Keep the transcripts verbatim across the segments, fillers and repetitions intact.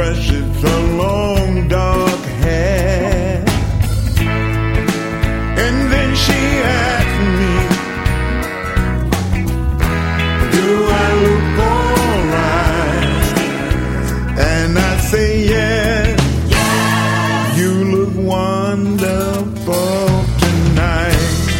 brushes her long dark hair. And then she asked me, do I look alright? And I say yes, yes. You look wonderful tonight.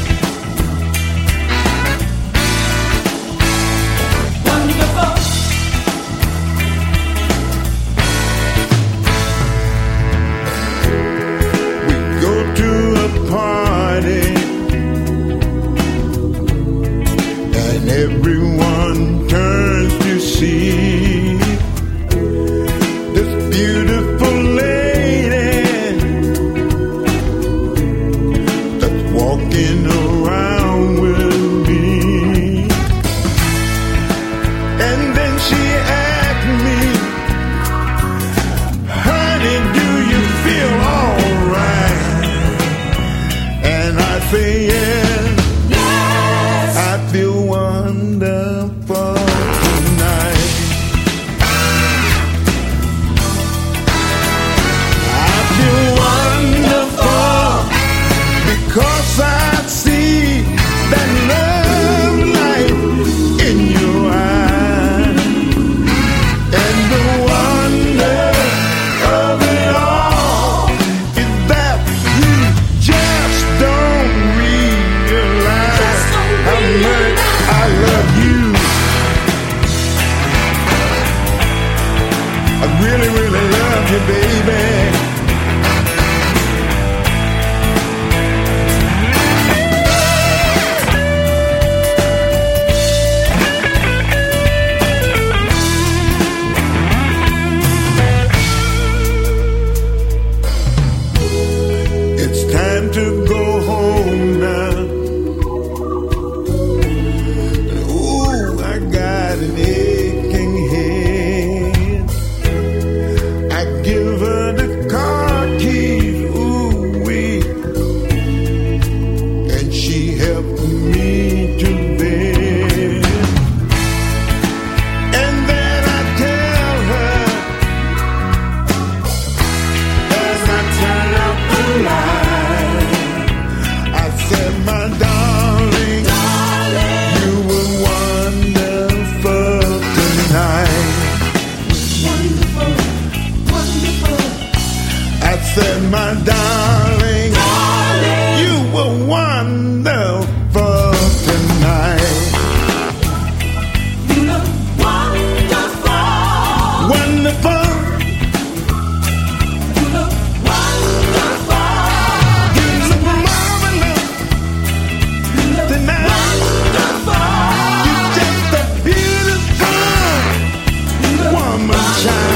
Everyone turns to see this beautiful lady that's walking around with me. And then she asked me, honey, do you feel alright? And I say yes. I feel wonderful tonight. I feel wonderful because I see that love light in your eyes. And the wonder of it all is that you just don't realize how much I love you. I really, really love you, baby. It's time to go home now. An aching head. I give her the car keys, ooh wee, and she helped me to bed. And then I tell her, as I turn out the light, I said, my darling, darling, you were wonderful tonight. Wonderful, wonderful. I said, my darling, darling, you were wonderful tonight. You look wonderful. Wonderful. You look wonderful. You look marvelous. You look tonight. Wonderful. You're just a beautiful woman child.